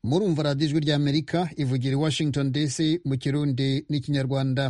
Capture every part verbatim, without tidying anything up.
murumva radiyo ijwi ry'Amerika ivugira i Washington D C mu Kirundi n'ikinyarwanda.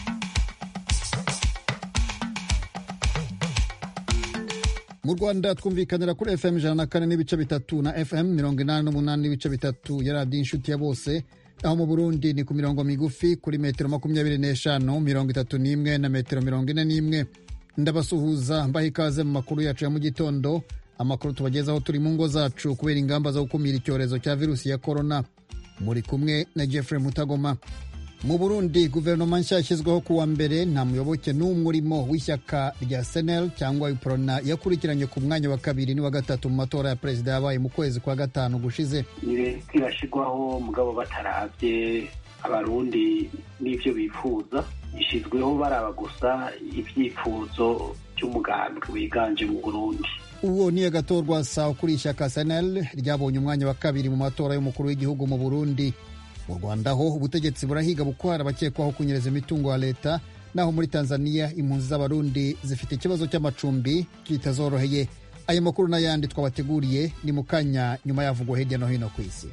Mu Rwanda twumvikanira kuri F M ijana na kane n'ibice bitatu na F M mirongo inani n'umunani n'ibice bitatu ya radiyo inshuti ya bose, aho mu Burundi ni ku mirongo migufi kuri metero makumyabiri n'eshanu, mirongo itatu n'imwe na metero mirongo ine n'imwe. Ndabasuhuza mbaha ikaze mu makuru yacu ya mu gitondo, amakuru tubagezaho turi mu ngo zacu kubera ingamba zo gukumira icyorezo cya virusi ya korona. Muri kumwe na Jeffrey Mutagoma. Mu Burundi guverinoma nshya yashyizweho kuwa mbere, nta muyoboke n'umwe urimo w'ishyaka rya S N L cyangwa Iprona yakurikiranye ku mwanya wa kabiri n'uwa gatatu mu matora ya perezida yabaye mu kwezi kwa gatanu gushize. Leta irashigwaho mugabo bataravye abarundi n'ivyo bifuza, ishizweho baraba gusa ivyifuzo by'umugambi wiganje mu Burundi. Uwo ni agatorwa sa kuri ishyaka S N L ryabonye umwanya wa kabiri mu matora y'umukuru w'igihugu mu Burundi. Mu Rwanda ho ubutegetsi burahiga bukwara abakekwaho kunyereza imitungo ya leta, naho muri Tanzania impunzi z'abarundi zifite ikibazo cy'amacumbi kitazoroheye. Ayo makuru n'ayandi twabateguriye ni mu kanya nyuma yavugwa hirya no hino ku isi.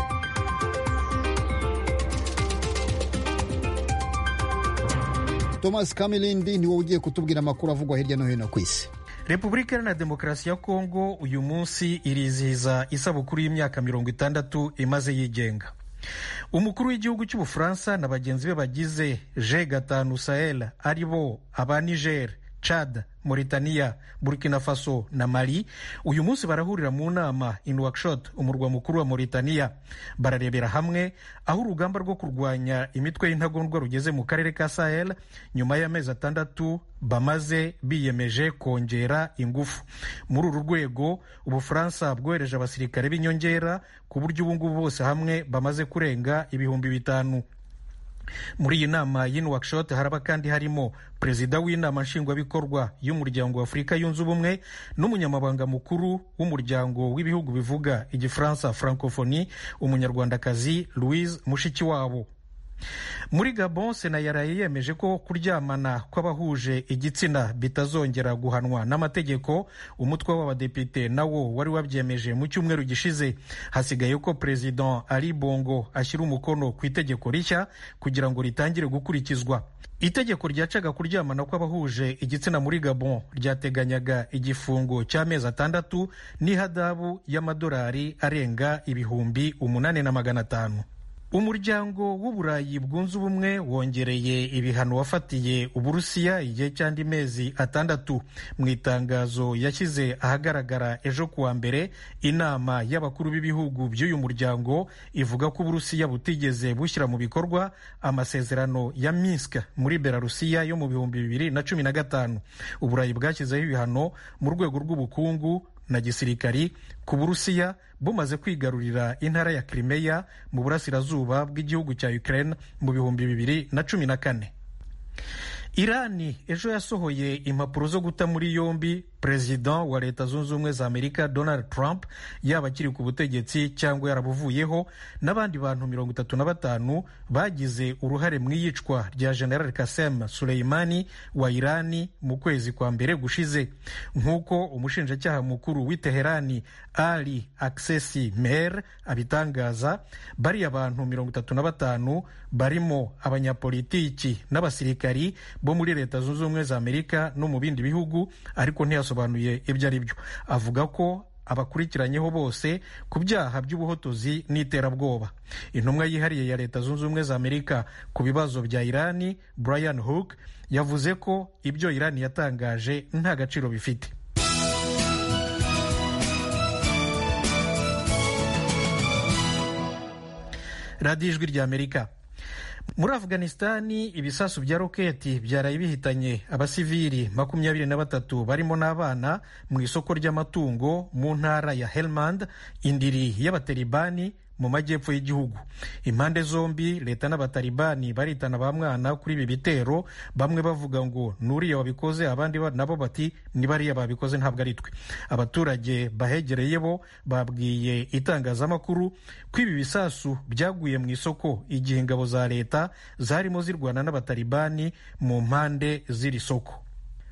Thomas Kamilindi ni wowe ugiye kutubwira amakuru avugwa hirya no hino ku isi. Repubulika Iharanira Demokarasi ya Kongo uyu munsi irizihiza isabukuru y'imyaka mirongo itandatu imaze yigenga. Umukuru w'igihugu cy'Ubufaransa na bagenzi be bagize G gatanu Sahel ari bo aba Niger, Chad, Mauritania, Burkina Faso na Mali uyu munsi barahurira mu nama i Nouakchott, umurwa mukuru wa Mauritania. Bararebera hamwe aho urugamba rwo kurwanya imitwe y'intagondwa rugeze mu karere ka Sahel nyuma y'amezi atandatu bamaze biyemeje kongera ingufu. Muri uru rwego Ubufaransa bwohereje abasirikare b'inyongera ku buryo ubu ngubu bose hamwe bamaze kurenga ibihumbi bitanu. Muri iyi nama y'i Nouakchott haraba kandi harimo perezida w'inama nshingwabikorwa y'umuryango wa Afurika yunze ubumwe n'umunyamabanga mukuru w'umuryango w'ibihugu bivuga igifaransa Francophonie, umunyarwandakazi Louise Mushikiwabo. Muri Gabon, Sena yaraye yemeje ko kuryamana kw'abahuje igitsina bitazongera guhanwa n'amategeko. Umutwe w'abadepite nawo wari wabyemeje mu cyumweru gishize. Hasigaye ko President Ali Bongo ashyira umukono ku itegeko rishya kugira ngo ritangire gukurikizwa. Itegeko ryacaga kuryamana kw'abahuje igitsina muri Gabon ryateganyaga igifungo cy'amezi atandatu n'ihadabu y'amadolari arenga ibihumbi umunani na magana atanu. Umuryango w'Uburayi bwunze ubumwe wongereye ibihano wafatiye Uburusiya igihe cy'andi mezi atandatu. Mu itangazo yashyize ahagaragara ejo kuwa mbere, inama y'abakuru b'ibihugu by'uyu muryango ivuga ko Uburusiya butigeze bushyira mu bikorwa amasezerano ya Minsk muri Belarusiya yo mu bihumbi bibiri na cumi na gatanu. Uburayi bwashyizeho ibihano mu rwego rw'ubukungu na gisirikari ku Burusiya bumaze kwigarurira intara ya Crimea mu burasirazuba bw'igihugu cya Ukraine mu bihumbi bibiri na cumi na kane. Irani ejo yasohoye impapuro zo guta muri yombi Perezida wa Leta Zunze Ubumwe za Amerika Donald Trump, yaba akiri ku butegetsi cyangwa yarabuvuyeho, n'abandi bantu mirongo itatu na batanu bagize uruhare mu iyicwa rya General Qasem Soleimani wa Irani mu kwezi kwa mbere gushize. Nk'uko umushinjacyaha mukuru w'i Teherani Ali Aksesi Mehr abitangaza, bariya bantu mirongo itatu na batanu barimo abanyapolitiki n'abasirikari bo muri Leta Zunze Ubumwe za Amerika no mu bindi bihugu, ariko ntiyasobanuye ibyo ari byo. Avuga ko abakurikiranyeho bose ku byaha by'ubuhotozi n'iterabwoba. Intumwa yihariye ya Leta Zunze Ubumwe za Amerika ku bibazo bya Irani, Brian Hook, yavuze ko ibyo Irani yatangaje nta gaciro bifite. Radiyo Ijwi ry'Amerika. Muri Afghanistani ibisasu bya roketi byaraye bihitanye abasivili makumyabiri na batatu barimo n'abana mu isoko ry'amatungo mu ntara ya Helmand, indiri y'abatalibani mu majyepfo y'igihugu. Impande zombi, leta n'abatalibani baritana ba mwana kuri ibi bitero, bamwe bavuga ngo nuriya wabikoze, abandi nabo bati ni bariya babikoze ntabwo ari twe. Abaturage bahegereye bo babwiye itangazamakuru ko ibi bisasu byaguye mu isoko igihe ingabo za leta zarimo zirwana n'abatalibani mu mpande z'iri soko.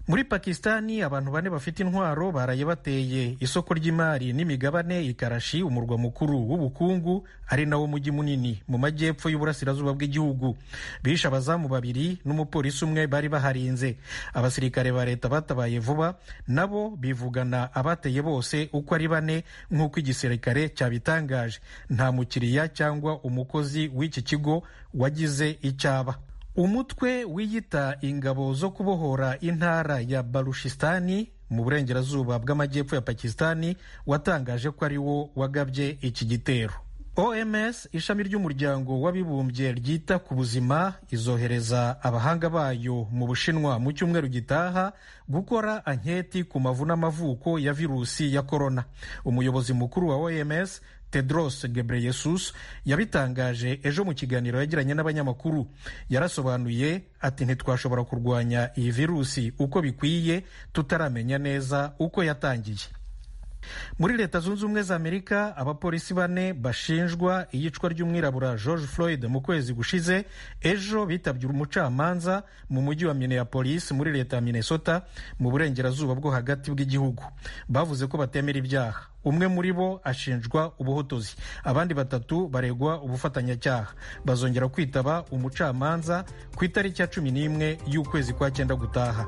muri Pakistani abantu bane bafite intwaro baraye bateye isoko ry'imari n'imigabane i Karachi, umurwa mukuru w'ubukungu ari nawo mujyi munini mu majyepfo y'uburasirazuba bw'igihugu. Bishe abazamu babiri n'umupolisi umwe bari baharinze. Abasirikare ba leta batabaye vuba, nabo bivugana abateye bose uko ari bane nk'uko igisirikare cyabitangaje. Nta mukiriya cyangwa umukozi w'iki kigo wagize icyaba. Umutwe wiyita ingabo zo kubohora intara ya Baluchistani mu burengerazuba bw'amajyepfo ya Pakistani watangaje ko ari wo wagabye iki gitero. O M S, ishami ry'umuryango w'abibumbye ryita ku buzima, izohereza abahanga bayo mu Bushinwa mu cyumweru gitaha gukora anketi ku mavu n'amavuko ya virusi ya korona. Umuyobozi mukuru wa O M S Tedros Ghebreyesus yabitangaje ejo mu kiganiro yagiranye n'abanyamakuru. Yarasobanuye ati ntitwashobora kurwanya iyi virusi uko bikwiye tutaramenya neza uko yatangiye. Muri Leta Zunze Ubumwe za Amerika, abapolisi bane bashinjwa iyicwa ry'umwirabura George Floyd mu kwezi gushize ejo bitabye umucamanza mu mujyi wa Minneapolis muri leta ya Minnesota mu burengerazuba bwo hagati bw'igihugu. Bavuze ko batemera ibyaha. Umwe muri bo ashinjwa ubuhotozi, abandi batatu baregwa ubufatanyacyaha. Bazongera kwitaba umucamanza ku itariki ya cumi n'imwe y'ukwezi kwa cyenda gutaha.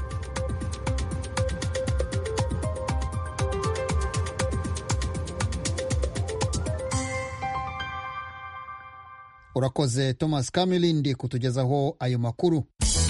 Urakoze Thomas Kamilindi kutugezaho ayo makuru.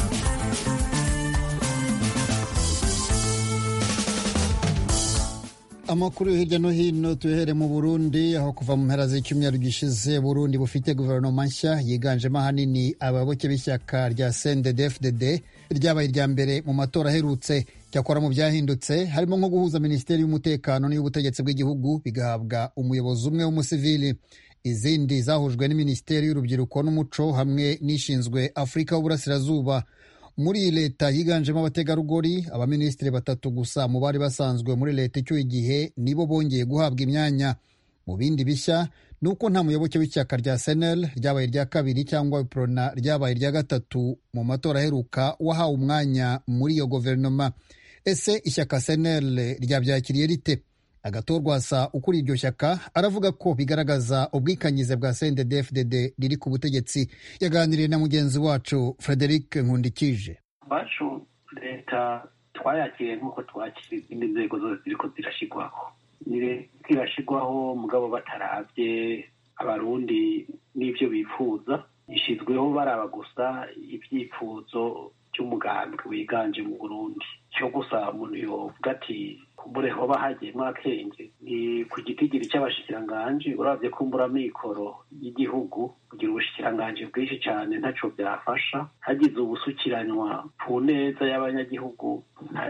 Amakuru hirya no hino tuhere mu Burundi, aho kuva mu mpera z'icyumweru gishize Burundi bufite guverinoma nshya yiganjemo ahanini abayoboke b'ishyaka rya C N D D F D D ryabaye irya mbere mu matora aherutse. Cyakora mu byahindutse harimo nko guhuza Minisiteri y'Umutekano n'iy'Ubutegetsi bw'Igihugu bigahabwa umuyobozi umwe w'umusivili. Izindi zahujwe n'Minisiteri y'Urubyiruko n'Umuco hamwe n'ishinzwe Afurika y'Uburasirazuba. Muri leta yiganjemo abategarugori, abaminisitiri batatu gusa mu bari basanzwe muri leta icyo igihe nibo bongeye guhabwa imyanya. Mu bindi bishya nuko nta muyoboke w'ishyaka rya S N L ryabaye irya kabiri cyangwa Prona ryabaye irya gatatu mu matora aheruka wahawe umwanya muri iyo guverinoma. Ese ishyaka S N L ryabyakiriye rite? Agatorwasa ukuri iryo shyaka aravuga ko bigaragaza ubwikanyize bwa C N D D F D D riri ku butegetsi. Yaganiriye na mugenzi wacu Frederic Nkundikije. Bacu leta twayakiriye nk'uko twakiriye izindi nzego zose ziriko zirashigwaho. Nire kirashigwaho mugabo bataravye abarundi n'ivyo bifuza. Ishizweho baraba gusa ibyifuzo cy'umugambwe wiganje mu Burundi. Cyo gusa umuntu yovuga ati kumbure hoba hagiyemwo akenge ni ku gitigiri cy'abashikiranganje. Uravye kumbura mikoro y'igihugu kugira ubushikiranganje bwinshi cyane ntaco byafasha. Hagize ubusukiranywa ku neza y'abanyagihugu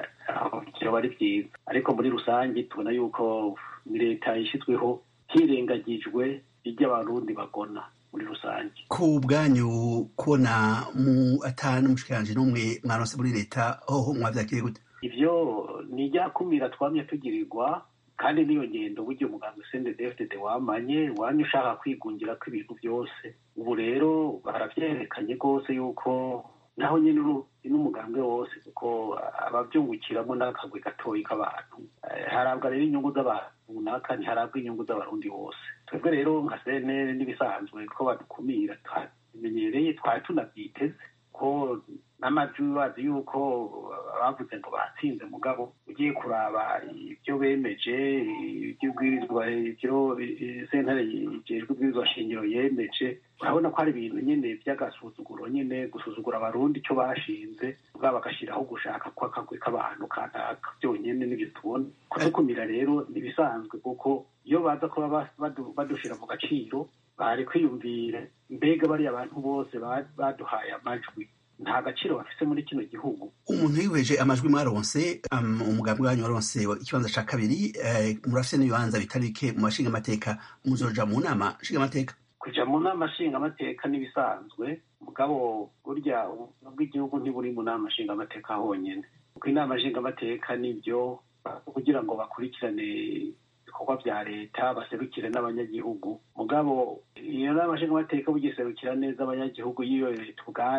byo bari byiza, ariko muri rusange tubona yuko leta yishizweho hirengagijwe iby'abarundi bagona. Muri rusange ku bwanyu kubona mu atanu mushikiranje n'umwe mwaronse muri leta hoho mwavyakiriye gute? Ivyo ni ryakumira twamye tugirirwa, kandi niyo ngendo buryo umugambi C N D D F D D wamanye wanye ushaka kwigungira ko ibintu byose. Ubu rero baravyerekanye rwose yuko naho nyine n'umugambi wose kuko abavyungukiramo n'akagwe gatoyi k'abantu. Harabwa rero inyungu z'abantu runaka, ntiharabwa inyungu z'abarundi bose. Twebwe rero nka C N L n'ibisanzwe ko badukumira twamenyereye, twari tunabyiteze ko n'amajwi bazi yuko bavuze ngo batsinze, mugabo ugiye kuraba ibyo bemeje, iby'ubwirizwa, ibyo sentare ijejwe ubwirizwa shingiro yemeje, urabona ko hari ibintu nyine by'agasuzuguro, nyine gusuzugura abarundi icyo bashinze bwa bagashiraho gushaka kw'akagwe k'abantu kanaka. Byonyine n'ibyo tubona kudukumira rero nibisanzwe, kuko iyo baza kuba badushira mu gaciro bari kwiyumvira mbega bari abantu bose baduhaye amajwi nta gaciro bafise muri kino gihugu. Umuntu yiweje amajwi mwaronse, um, umugambi wanyu waronse ikibanza ca kabiri, eh, murafise n'ibibanza bitari bike mu mashinga amateka. Muzoja mu nama nshinga amateka? Kuja mu nama nshinga amateka nibisanzwe, mugabo burya ubw'igihugu ntiburi mu nama nshinga amateka honyene, kuko inama nshinga amateka nibyo kugira ngo bakurikirane ibikorwa vya leta, baserukire n'abanyagihugu. Mugabo iyo nama nshinga amateka bugiserukira neza abanyagihugu, yiyo leta ubwayo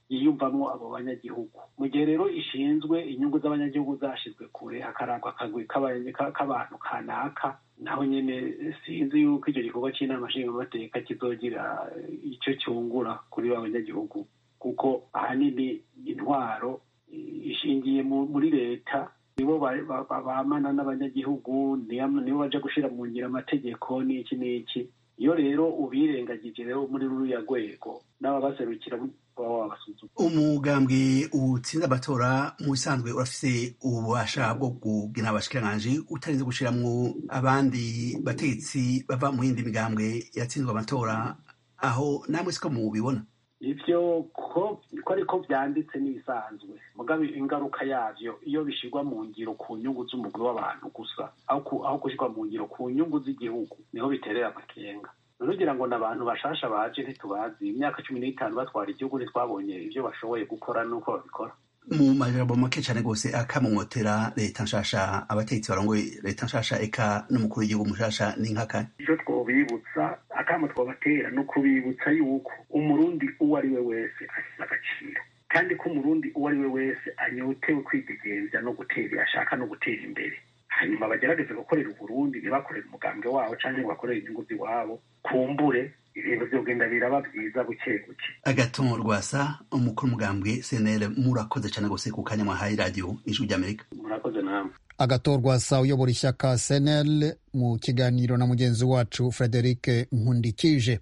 yiyumvamwo abo banyagihugu. Mu gihe rero ishinzwe inyungu z'abanyagihugu zashizwe kure, hakarangwa akagwi k'abantu kanaka, naho nyene sinzi yuko icyo gikorwa c'inama nshingamateka kizogira ico cyungura kuri ba banyagihugu, kuko ahanini intwaro ishingiye muri leta, nibo bamana n'abanyagihugu, nibo baja gushira mu ngiro amategeko n'iki n'iki. Iyo rero ubirengagije rero muri ruriya rwego n'ababaserukira baba wabasuzuma. Umugambwe utsinze amatora mu bisanzwe urafise ububasha bwo kugena abashikiranganji utarinze gushiramwo abandi bategetsi bava mu yindi migambwe yatsinzwe amatora, aho namwe siko mubibona? Ivyo ko ariko vyanditse n'ibisanzwe, mugabe ingaruka yavyo iyo bishirwa mu ngiro ku nyungu z'umugwi w'abantu gusa, aho gushirwa mu ngiro ku nyungu z'igihugu, niho biterera amakenga. Nugira ngo n'abantu bashasha baje ntitubazi, imyaka cumi n'itanu batwara igihugu ntitwabonye ivyo bashoboye gukora n'uko babikora. Mu majambo make cane gose akamumotera leta nshasha, abategetsi barongoye leta nshasha eka n'umukuru w'igihugu mushasha ni nk'akahe? Ivyo twobibutsa, akamo twobatera no kubibutsa yuko umurundi uwo ari we wese afise agaciro, kandi ko umurundi uwo ari we wese anyotewe kwidegemvya no gutera, ashaka no gutera imbere. Hanyuma bagerageze gukorera Uburundi, ntibakorera umugambwe wabo canke ngo bakorere inyungu ziwabo, kumbure ibintu vyogenda biraba vyiza buke buke. Agathon Rwasa, umukuru w'umugambwe C N L, murakoze cane gose ku kanya mwahaye radio Ijwi ry'Amerika. Murakoze namwe. Agathon Rwasa uyobora ishyaka C N L mu kiganiro na mugenzi wacu Frederic Nkundikije.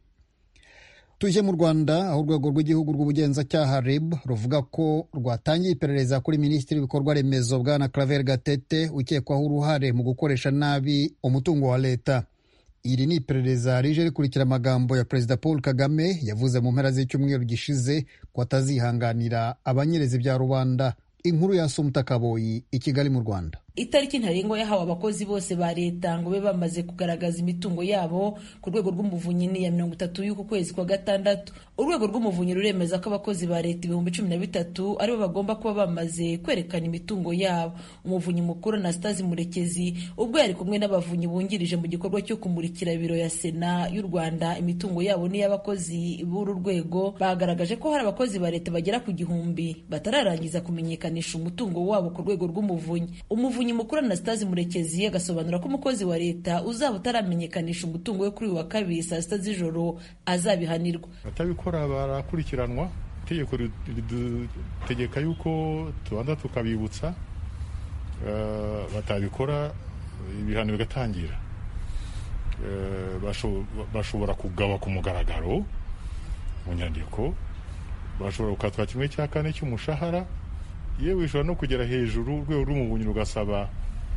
Tuje mu Rwanda, aho urwego rw'igihugu rw'ubugenzacyaha R I B ruvuga ko rwatangiye iperereza kuri minisitiri w'ibikorwa remezo Bwana Claver Gatete ukekwaho uruhare mu gukoresha nabi umutungo wa leta. Iri ni iperereza rije rikurikira amagambo ya Perezida Paul Kagame yavuze mu mpera z'icyumweru gishize ko atazihanganira abanyereza ibya rubanda. Inkuru ya Sumta Kaboyi i Kigali mu Rwanda. Itariki ntarengwa yahawe abakozi bose ba leta ngo be bamaze kugaragaza imitungo yabo ku rwego rw'umuvunyi ni ya mirongo itatu y'uku kwezi kwa gatandatu. Urwego rw'umuvunyi ruremeza ko abakozi ba leta ibihumbi cumi na bitatu aribo bagomba kuba bamaze kwerekana imitungo yabo. Umuvunyi mukuru Anastase Murekezi ubwo yari kumwe n'abavunyi bungirije mu gikorwa cyo kumurikira ibiro ya Sena y'u Rwanda imitungo yabo n'iy'abakozi b'uru rwego, bagaragaje ko hari abakozi ba leta bagera ku gihumbi batararangiza kumenyekanisha umutungo wabo ku rwego rw'umuvunyi. Umuvunyi mukuru Anastase Murekezi agasobanura ko umukozi wa leta uzaba utaramenyekanisha umutungo we kuri wa kabiri saa sita z'ijoro azabihanirwa. Batabikora barakurikiranwa. Itegeko ridutegeka yuko tubanza tukabibutsa, batabikora ibihano bigatangira. Bashobora kugaba ku mugaragaro mu nyandiko, bashobora gukatwa kimwe cya kane cy'umushahara, yewe bishobora no kugera hejuru urwego rw'umuvunyi rugasaba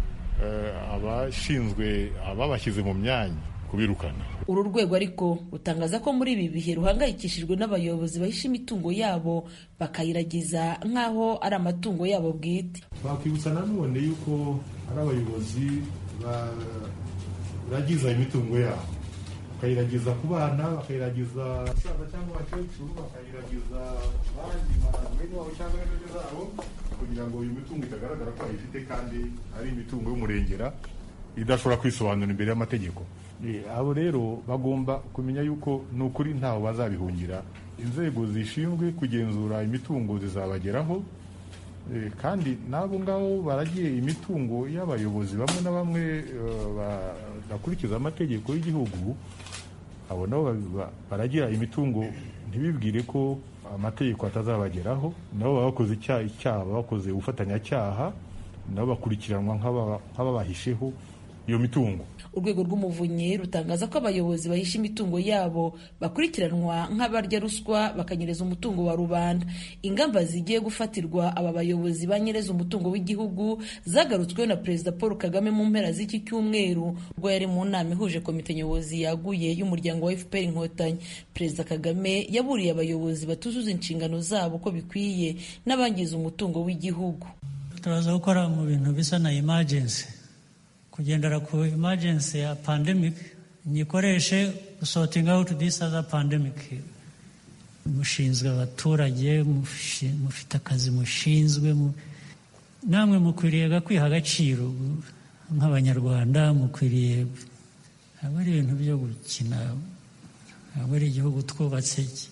abashinzwe ababashyize mu myanya kubirukana. Uru rwego ariko rutangaza ko muri ibi bihe ruhangayikishijwe n'abayobozi bahisha imitungo yabo bakayiragiza nk'aho ari amatungo yabo bwite. Bakwibutsa nanone yuko ari abayobozi baragiza imitungo yabo, bakayiragiza ku bana, bakayiragiza abasaza cyangwa abakecuru, bakayiragiza abandi bene wabo cyangwa bene zabo, kugira ngo iyo mitungo itagaragara ko ayifite kandi ari imitungo y'umurengera idashobora kwisobanura imbere y'amategeko. Abo rero bagomba kumenya yuko ni ukuri ntaho bazabihungira. Inzego zishinzwe kugenzura imitungo zizabageraho, kandi n'abo ngabo baragiye imitungo y'abayobozi bamwe na bamwe bakurikiza amategeko y'igihugu, abo nabo baragira imitungo ntibibwire ko amategeko atazabageraho, nabo baba bakoze icyaha, bakoze ubufatanyacyaha, nabo bakurikiranwa nk'ababahisheho iyo mitungo. Urwego rw'umuvunyi rutangaza ko abayobozi bahisha imitungo yabo bakurikiranwa nk'abarya ruswa bakanyereza umutungo wa rubanda. Ingamba zigiye gufatirwa aba bayobozi banyereza umutungo w'igihugu zagarutsweho na Perezida Paul Kagame mu mpera z'iki cyumweru ubwo yari mu nama ihuje komite nyobozi yaguye y'umuryango wa F P R Inkotanyi. Perezida Kagame yaburiye abayobozi batuzuza inshingano zabo ko bikwiye n'abangiza umutungo w'igihugu. Turaza gukora mu bintu bisa na emergency, kugendera ku emergency ya pandemic, nyikoreshe sorting out this other pandemic. Mushinzwe abaturage, mufite akazi mushinzwe, namwe mukwiriye kwiha agaciro nk'abanyarwanda, mukwiriye aba ari ibintu byo gukina, aba ari igihugu twubatse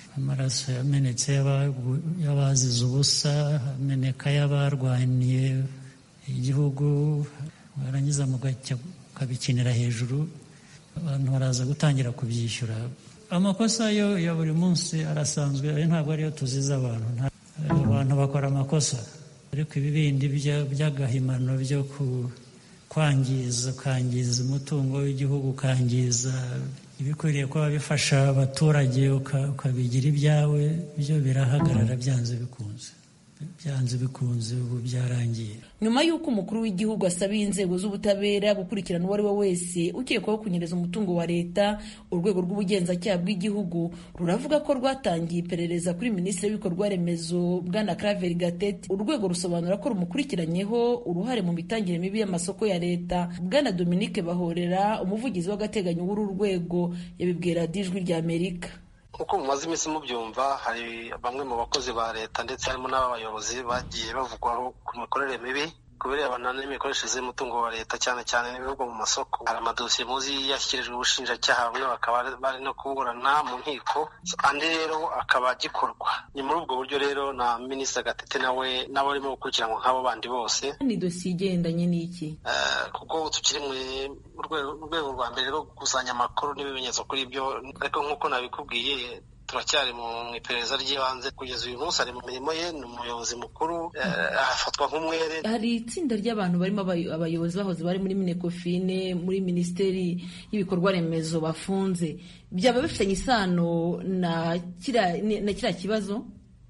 amaraso yamenetse y'abazize ubusa, ameneka y'abarwaniye igihugu, barangiza mukabikinira hejuru, abantu baraza gutangira kubyishyura. Amakosa yo ya buri munsi arasanzwe, ntabwo ariyo tuziza abantu. Abantu bakora amakosa, ariko ibi bindi by'agahimano byo kwangiza kangiza umutungo w'igihugu, kangiza ibikwiriye kuba bifasha abaturage ukabigira ibyawe, byo birahagarara byanze bikunze byanze bikunze ubu byarangiye. Nyuma y'uko umukuru w'igihugu asabiye inzego z'ubutabera gukurikirana uwo ari we wese ukekwaho kunyereza umutungo wa leta, urwego rw'ubugenzacyaha bw'igihugu ruravuga ko rwatangiye iperereza kuri minisitiri w'ibikorwa remezo Bwana Claver Gatete. Urwego rusobanura ko rumukurikiranyeho uruhare mu mitangire mibi y'amasoko ya leta. Bwana Dominique Bahorera, umuvugizi w'agateganyo w'uru rwego, yabibwira Ijwi rya Amerika. Uko mumaze iminsi mubyumva, hari bamwe mu bakozi ba leta ndetse harimo n'abayobozi bagiye bavugwaho ku mikorere mibi kubera abanana n'imikoreshereze y'umutungo wa leta, cyane cyane n'ibivugwa mu masoko. Hari amadosiye muzi yashyikirijwe ubushinjacyaha, bamwe bakaba bari no kuburana mu nkiko, andi rero akaba agikorwa. Ni muri ubwo buryo rero na Minisitiri Gatete nawe nawe arimo gukurikiranwa nk'abo bandi bose. Ni dosiye igendanye n'iki? Kuko tukiri mu rwego rwa mbere rwo gukusanya amakuru n'ibimenyetso kuri ibyo, ariko nk'uko nabikubwiye turacyari mu iperereza ry'ibanze. Kugeza uyu munsi ari mu mirimo ye, ni umuyobozi mukuru, afatwa nk'umwere. Hari itsinda ry'abantu barimo abayobozi bahoze bari muri Minecofine, muri Minisiteri y'Ibikorwa Remezo bafunze. Byaba bifitanye isano na kiriya kibazo?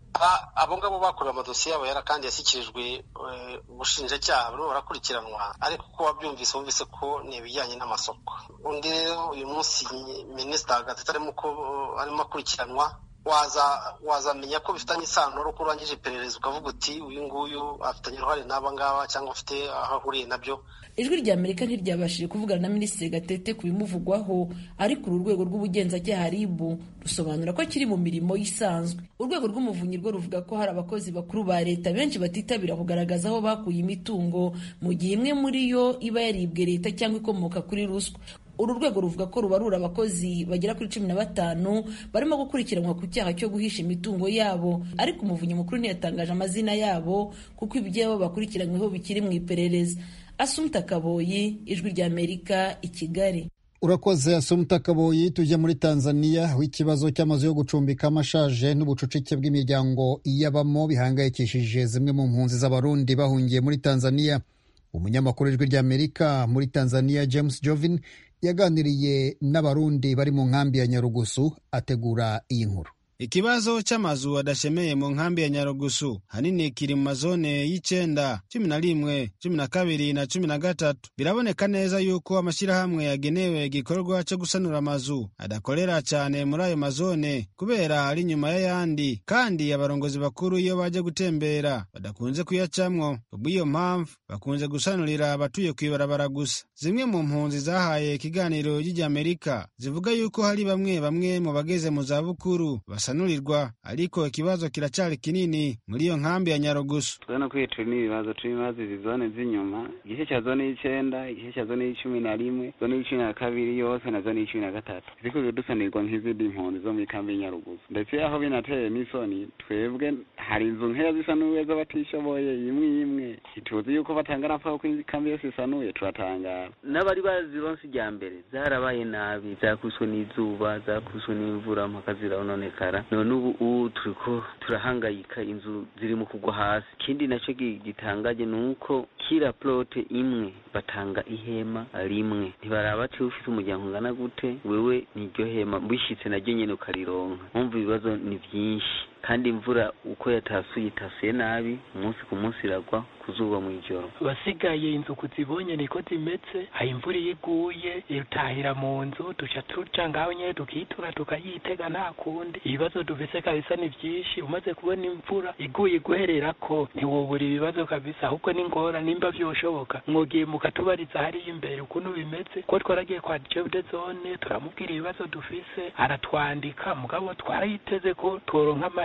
Abo ngabo bakorewe amadosiye yabo yara kandi yashyikirijwe ubushinjacyaha, barimo barakurikiranwa, ariko uko wabyumvise wumvise ko ni ibijyanye n'amasoko. Undi rero uyu munsi Minisitiri Gatete arimo akurikiranwa, waza wazamenya ko bifitanye isano n'uko urangije iperereza ukavuga uti uyu nguyu afitanye uruhare n'aba ngaba cyangwa afite aho ahuriye nabyo. Ijwi rya Amerika ntiryabashije kuvugana na Minisitiri Gatete ku bimuvugwaho, ariko uru rwego rw'ubugenzacyaha R I B rusobanura ko kiri mu mirimo isanzwe. Urwego rw'umuvunyi rwo ruvuga ko hari abakozi bakuru ba leta benshi batitabira kugaragaza aho bakuye imitungo, mu gihe imwe muri yo iba yaribwe leta cyangwa ikomoka kuri ruswa. Uru rwego ruvuga ko rubarura abakozi bagera kuri cumi na batanu barimo gukurikiranwa ku cyaha cyo guhisha imitungo yabo, ariko umuvunyi mukuru ntiyatangaje amazina yabo kuko ibyabo bakurikiranyweho bikiri mu iperereza. Asumta Kaboyi, Ijwi rya Amerika, i Kigali. Urakoze Asumta Kaboyi. Tujya muri Tanzania, aho ikibazo cy'amazu yo gucumbika amashaje n'ubucucike bw'imiryango iyabamo bihangayikishije zimwe mu mpunzi z'abarundi bahungiye muri Tanzania. Umunyamakuru w'Ijwi rya Amerika muri Tanzania James Jovin yaganiriye n'abarundi bari mu nkambi ya Nyarugusu ategura iyi nkuru. Ikibazo c'amazu adashemeye mu nkambi ya Nyarugusu hanini kiri mu mazone y'icenda, cumi na rimwe, cumi na kabiri na cumi na gatatu. Biraboneka neza yuko amashirahamwe yagenewe igikorwa cyo gusanura amazu adakorera cyane muri ayo mazone kubera ari nyuma y'ayandi, kandi abarongozi bakuru iyo baje gutembera badakunze kuyacamwo. Kubw'iyo mpamvu bakunze gusanurira abatuye kwibarabara gusa. Zimwe mu mpunzi zahaye ikiganiro ry'Amerika zivuga yuko hari bamwe bamwe mu bageze mu zabukuru basanurirwa, ariko ikibazo kiracari kinini muri iyo nkambi ya Nyarugusu. Twena kwitura n'ibibazo turimaze izone z'inyuma, igice cya zone y'icenda, igice cya zone y'icumi na rimwe, zone y'icumi na kabiri yose na zone y'icumi na gatatu. Ziko dusanirwa nk'izindi mpunzi zo muri kambi ya Nyarugusu. Ndetse aho binateye n'isoni, twebwe hari inzu nkeya zisanuye z'abatishoboye imwe imwe. Ituzi yuko batangana fa ko kambi yose isanuye, turatangara. N'abari bazironse ijya mbere zarabaye nabi, zakuswe n'izuba, zakuswe n'imvura mpaka zirononekara. None ubu turiko turahangayika, inzu ziri mu kugwa hasi. Kindi naco gitangaje nuko kira plote imwe batanga ihema rimwe. Ntibaraba ati ufite umuryango ungana gute, wewe niryo hema bishitse naryo nyene ukarironka. Umva ibibazo ni vyinshi, kandi imvura uko yatasuye itasuye nabi, umunsi ku munsi iragwa kuzuba mu ijoro. Basigaye inzu kuzibonye niko zimetse, hari imvura iguye irutahira mu nzu, duca tuca ngaho nyene tukitura tukayitega nta kundi. Ibibazo dufise kabisa ni vyinshi, umaze kubona imvura iguye guherera ko ntiwobura ibibazo kabisa, ahubwo n'ingora nimba vyoshoboka mwogiye mukatubariza hari imbere ukuntu bimeze, ko twaragiye kwa chef de zone turamubwira ibibazo dufise aratwandika, mugabo twarayiteze ko tworonka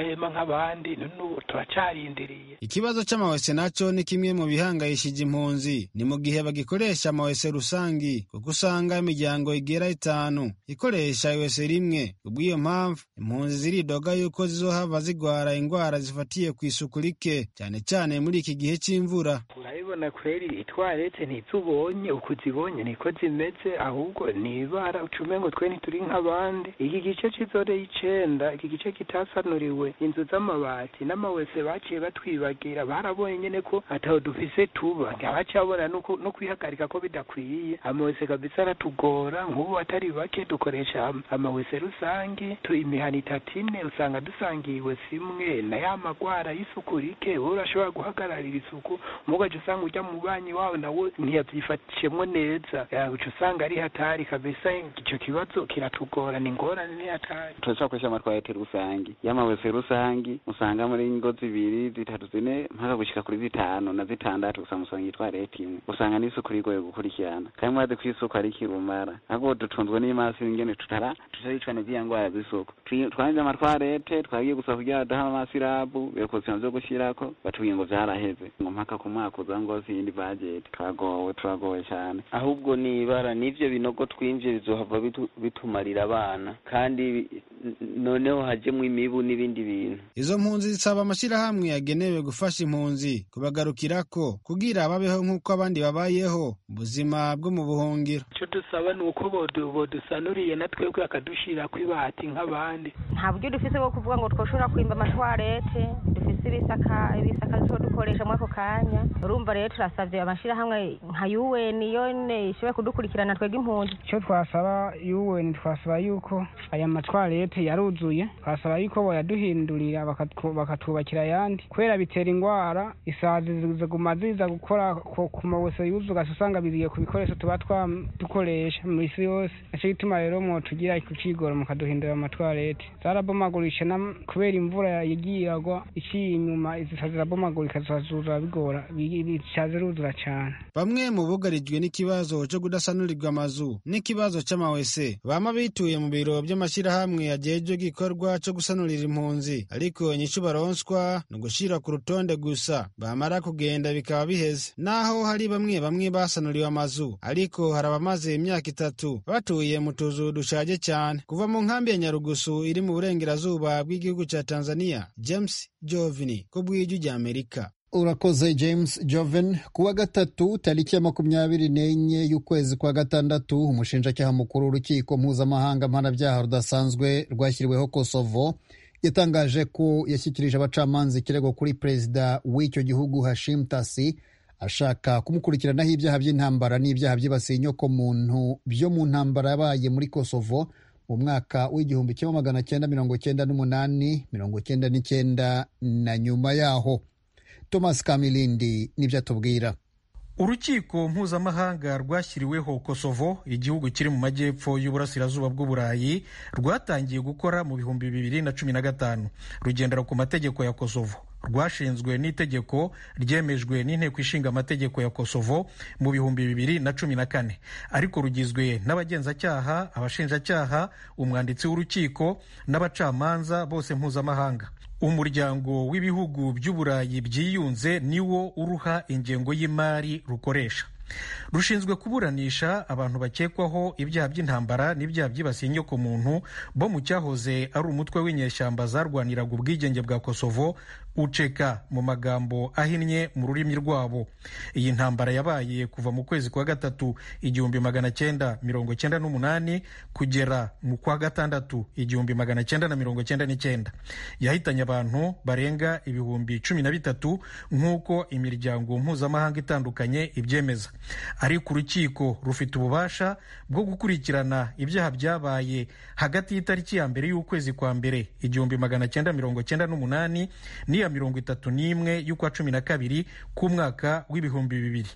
tudahema nk'abandi n'ubu turacarindiriye. Ikibazo c'amawese naco ni kimwe mu bihangayishije impunzi, ni mu gihe bagikoresha amawese rusangi, kuko usanga imiryango igera itanu ikoresha iwese rimwe. Kubw'iyo mpamvu impunzi ziridoga yuko zizohava zigwara ingwara zifatiye kw'isuku rike, cyane cyane muri iki gihe c'imvura. Urabibona kweri itwarete ntizubonye uko zibonye niko zimeze, ahubwo nibara ucume ngo twe ntituri nk'abandi. Iki gice c'izore y'icenda, iki gice kitasanuriwe inzu z'amabati n'amawese baciye batwibagira, barabonye nyene ko ataho dufise tuba, ntibacabona no kwihagarika ko bidakwiye. Amawese kabisa aratugora, nk'ubu atari bake dukoresha amawese rusangi, imihana itatu ine usanga dusangiye iwese imwe, na ya magwara y'isuku rike urashobora guhagararira isuku mugaje usanga ujya mu banyi wawe nawe ntiyavyifatishemwo neza, uca usanga ari hatari kabisa. Ico kibazo kiratugora, ni ngorane ni hatari. Turacakoresha amatwarete rusangi, y'amawese rusangi usanga muri ingo zibiri zitatu zine mpaka gushika kuri zitanu na zitandatu usanga usanga itwarete imwe, usanga n'isuku rigoye gukurikirana, kandi mwaze kw'isuku ari kirumara, ahubwo dutunzwe n'imasi ingene tutara tutaricwa n'iziya ngwara z'isuku. Twanze amatwarete twagiye gusa kugira daha amasirabu bikoze byo gushirako, batubwiye ngo vyaraheze ngo mpaka ku mwaka uza ngo sindi budget. Turagowe turagowe cyane, ahubwo nibara n'ivyo binogo twinje bizohava bitumarira abana, kandi noneho hajemwe imibu n'ibindi bintu. Izo mpunzi zisaba amashirahamwe yagenewe gufasha impunzi kubagarukirako kugira babeho nk'uko abandi babayeho ubuzima bwo mu buhungiro. Ico dusaba ni uko bodusanuriye natwe ko akadushira kwibati nk'abandi. Nta buryo dufise bwo kuvuga ngo twoshobora kwimba amatwarete, dufise ibisaka ibisaka zo dukoresha mwako kanya. Urumva rero turasavye amashirahamwe nka U N yone ishobora kudukurikirana twega impunzi. Ico twasaba U N twasaba yuko aya matwarete yaruzuye, twasaba yuko boyaduhindurira bakatubakira ayandi, kubera bitera ingwara. Isazi ziguma ziza gukora ku mawese yuzuga, usanga biziye ku bikoresho tuba dukoresha mu isi yose. Nico gituma rero mwotugira ikigoro mukaduhindura amatwarete. Zarabomagurisha kubera imvura yagiye iragwa iciye inyuma, izisazi zirabomagurika zazura bigora bicaziruzura cyane. Bamwe mu bugarijwe n'ikibazo cyo kudasanurirwa amazu n'ikibazo c'amawese bama bituye mu biro by'amashirahamwe yajeje gikorwa cyo gusanurira impunzi, ariko inyishu baronswa no gushira ku rutonde gusa, bamara kugenda bikaba biheze. Naho hari bamwe bamwe basanuriwe amazu, ariko harabamaze imyaka itatu batuye mu tuzu dushaje cyane. Kuva mu nkambi ya Nyarugusu iri mu burengerazuba bw'igihugu ca Tanzania, James Jovini ko bw'ijwi rya Amerika. Urakoze James Joven. Kuwa gatatu tariki ya makumyabiri n'enye y'ukwezi kwa gatandatu, umushinjacyaha mukuru w'urukiko mpuzamahanga mpanabyaha rudasanzwe rwashyiriweho Kosovo yatangaje ko yashyikirije abacamanza ikirego kuri perezida w'icyo gihugu Hashim Thaci ashaka kumukurikiranaho ibyaha by'intambara n'ibyaha byibasiye inyokomuntu byo mu ntambara yabaye muri Kosovo mu mwaka w'igihumbi kimwe magana cyenda mirongo cyenda n'umunani mirongo cyenda n'icyenda na nyuma yaho. Thomas Kamilindi nibyo atubwira. Urukiko mpuzamahanga rwashyiriweho Kosovo, igihugu kiri mu majyepfo y'uburasirazuba bw'Uburayi, rwatangiye gukora mu bihumbi bibiri na cumi na gatanu. Rugendera ku mategeko ya Kosovo. Rwashinzwe n'itegeko ryemejwe n'inteko ishinga amategeko ya Kosovo mu bihumbi bibiri na cumi na kane, ariko rugizwe n'abagenzacyaha, abashinjacyaha, umwanditsi w'urukiko n'abacamanza bose mpuzamahanga. Umuryango w'ibihugu by'Uburayi byiyunze niwo uruha ingengo y'imari rukoresha. Rushinzwe kuburanisha abantu bakekwaho ibyaha by'intambara n'ibyaha byibasiye inyokomuntu bo mu cyahoze ari umutwe w'inyeshyamba zarwaniraga ubwigenge bwa Kosovo, uceka mu magambo ahinnye mu rurimi rwabo. Iyi ntambara yabaye kuva mu kwezi kwa gatatu igihumbi magana cyenda mirongo cyenda n'umunani kugera mu kwa gatandatu igihumbi magana cyenda na mirongo cyenda n'icyenda. Yahitanye abantu barenga ibihumbi cumi na bitatu nk'uko imiryango mpuzamahanga itandukanye ibyemeza. Ariko urukiko rufite ububasha bwo gukurikirana ibyaha byabaye hagati y'itariki ya mbere y'ukwezi kwa mbere igihumbi magana cyenda mirongo cyenda n'umunani n'iya mirongo itatu n'imwe y'ukwa cumi na kabiri k'umwaka w'ibihumbi bibiri.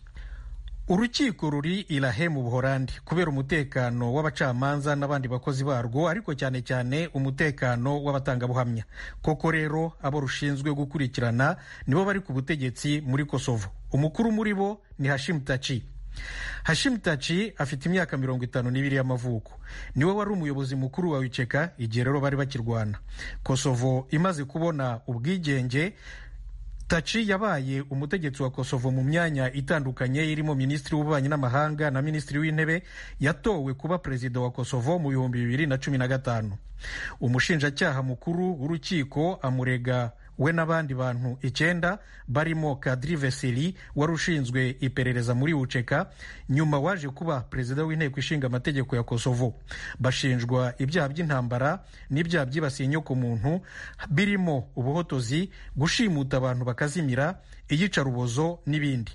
Urukiko ruri i La Haye mu Buholandi kubera umutekano w'abacamanza n'abandi bakozi barwo, ariko cyane cyane umutekano w'abatangabuhamya. Koko rero abo rushinzwe gukurikirana nibo bari ku butegetsi muri Kosovo. Umukuru muri bo ni Hashim Thaci. Hashim Tachi afite imyaka mirongo itanu n'ibiri y'amavuko. Niwe wari umuyobozi mukuru wa Wicheka igihe rero bari bakirwana. Kosovo imaze kubona ubwigenge, Tachi yabaye umutegetsi wa Kosovo mu myanya itandukanye irimo minisitiri w'ububanyi n'amahanga na minisitiri w'intebe. Yatowe kuba perezida wa Kosovo mu bihumbi bibiri na cumi na gatanu. Umushinjacyaha mukuru w'urukiko amurega we n'abandi bantu icyenda barimo Kadri Veseli wari ushinzwe iperereza muri Wucheka, nyuma waje kuba perezida w'inteko ishinga amategeko ya Kosovo. Bashinjwa ibyaha by'intambara n'ibyaha byibasiye inyoko muntu birimo ubuhotozi, gushimuta abantu bakazimira, iyicarubozo n'ibindi.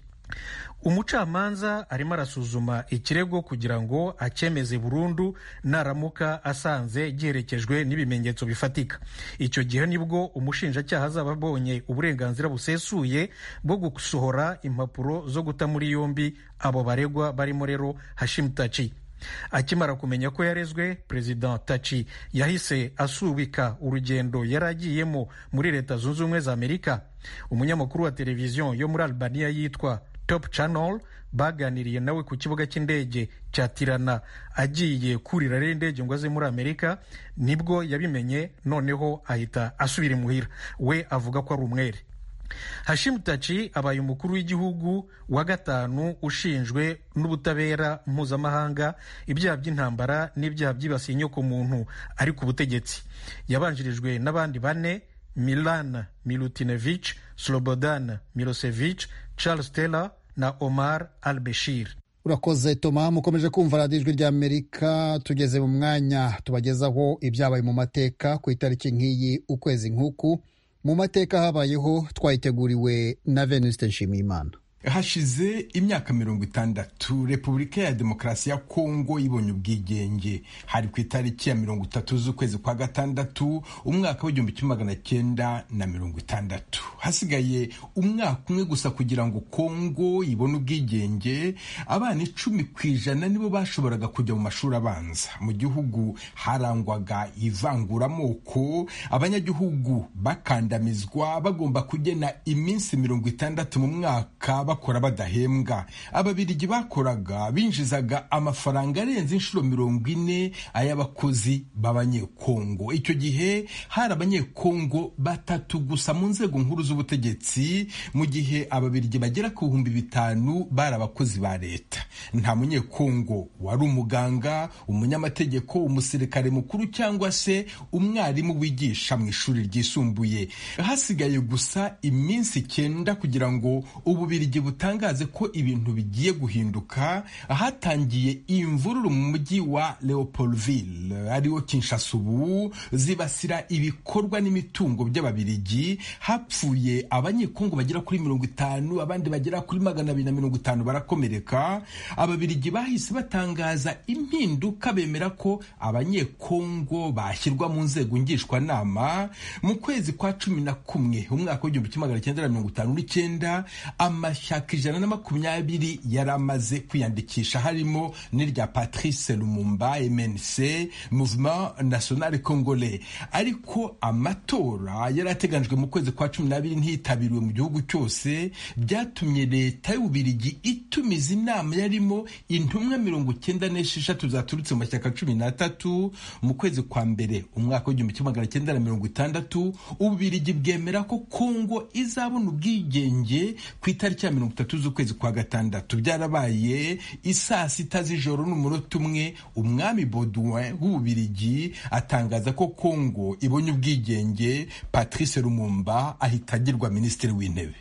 Umucamanza arimo arasuzuma ikirego kugira ngo akemeze burundu naramuka asanze giherekejwe n'ibimenyetso bifatika. Icyo gihe nibwo umushinjacyaha azaba abonye uburenganzira busesuye bwo gusohora impapuro zo guta muri yombi abo baregwa barimo rero Hashim Tachi. Akimara kumenya ko yarezwe, Perezida Tachi yahise asubika urugendo yari agiyemo muri Leta Zunze Ubumwe za Amerika. Umunyamakuru wa televiziyo yo muri Albania yitwa Top Channel baganiriye nawe ku kibuga cy'indege cya Tirana agiye kurira rero indege ngo aze muri Amerika, nibwo yabimenye, noneho ahita asubira imuhira. We avuga ko ari umwere. Hashim Tachi abaye umukuru w'igihugu wa gatanu ushinjwe n'ubutabera mpuzamahanga ibyaha by'intambara n'ibyaha byibasiye inyoko muntu ari ku butegetsi. Yabanjirijwe n'abandi bane: Milan Milutinevich, Slobodan Milosevic, Charles Taylor na Omar al-Bashir. Urakoze Toma. Mukomeje kumva radiyo ijwi ry'Amerika. Tugeze mu mwanya tubagezaho ibyabaye mu mateka ku itariki nk'iyi ukwezi nk'uku. Mu mateka habayeho twayiteguriwe na Venuste Nshimiyimana. Hashize imyaka mirongo itandatu Repubulika ya Demokarasi ya Kongo ibonye ubwigenge. Hari ku itariki ya mirongo itatu z'ukwezi kwa gatandatu umwaka w'igihumbi kimwe magana cyenda na mirongo itandatu. Hasigaye umwaka umwe gusa kugira ngo Kongo ibone ubwigenge. Abana icumi ku ijana nibo bashoboraga kujya mu mashuri abanza. Mu gihugu harangwaga ivanguramoko, abanyagihugu bakandamizwa, bagomba kugena iminsi mirongo itandatu mu mwaka bakora badahembwa. Ababirigi bakoraga binjizaga amafaranga arenze inshuro mirongo ine ay'abakozi b'abanyekongo. Icyo gihe hari abanyekongo batatu gusa mu nzego nkuru z'ubutegetsi, mu gihe ababirigi bagera ku bihumbi bitanu bari abakozi ba leta. Nta munyekongo wari umuganga, umunyamategeko, umusirikare mukuru cyangwa se umwarimu wigisha mu ishuri ryisumbuye. Hasigaye gusa iminsi icyenda kugira ngo ububirigi butangaze ko ibintu bigiye guhinduka. Hatangiye imvururu mu mujyi wa Leopoldville ariwo Kinshasa ubu, zibasira ibikorwa n'imitungo by'ababirigi. Hapfuye abanyekongo bagera kuri mirongo itanu, abandi bagera kuri magana abiri na mirongo itanu barakomereka. Ababirigi bahise batangaza impinduka, bemera ko abanyekongo bashyirwa mu nzego ngishwanama. Mu kwezi kwa cumi na kumwe umwaka w'igihumbi kimwe magana cyenda na mirongo itanu n'icyenda amashyaka ijana na makumyabiri yari amaze kwiyandikisha, harimo n'irya Patrice Lumumba M N C, Mouvement National Congolais. Ariko amatora yari ateganijwe mu kwezi kwa cumi n'abiri ntiyitabiriwe mu gihugu cyose, byatumye leta y'ububirigi itumiza inama yarimo intumwa mirongo icyenda n'esheshatu zaturutse mu mashyaka cumi n'atatu. Mu kwezi kwa mbere umwaka w'igihumbi kimwe magana cyenda na mirongo itandatu ububirigi bwemera ko Kongo izabona ubwigenge ku itariki ya mirongo itatu z'ukwezi kwa gatandatu. Byarabaye isaa sita z'ijoro n'umunota umwe umwami Baudouin w'ububirigi atangaza ko Kongo ibonye ubwigenge. Patrice Lumumba ahita agirwa minisitiri w'intebe.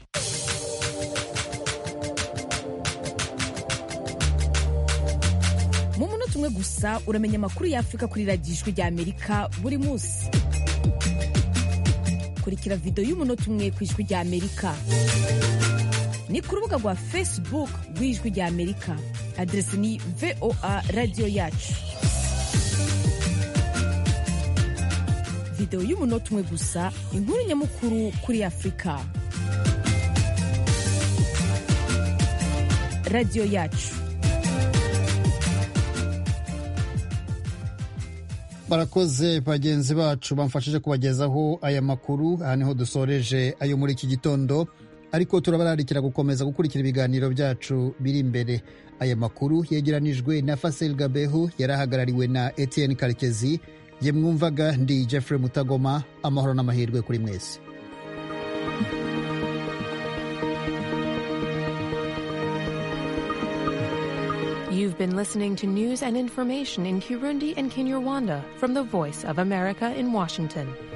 Mu munota umwe gusa uramenya amakuru y'Afurika kuri radiyo ijwi ry'Amerika buri munsi. Kurikira video y'umunota umwe ku ijwi ry'Amerika ni ku rubuga rwa Facebook rw'ijwi ry'Amerika. Adresi ni V O A Radio Yacu. Video y'umunota umwe gusa, inkuru nyamukuru kuri Afurika. Radio Yacu. Barakoze bagenzi bacu bamfashije kubagezaho aya makuru. Aha niho dusoreje ayo muri iki gitondo. ariko turabararikira gukomeza gukurikira ibiganiro byacu biri imbere. Aya makuru yegeranijwe na Fasil Gabehu, yarahagarariwe na Etienne Karekezi. Ye mwumvaga ndi Jeffrey Mutagoma. Amahoro n'amahirwe kuri mwese. You've been listening to news and information in Kirundi and Kinyarwanda from the Voice of America in Washington.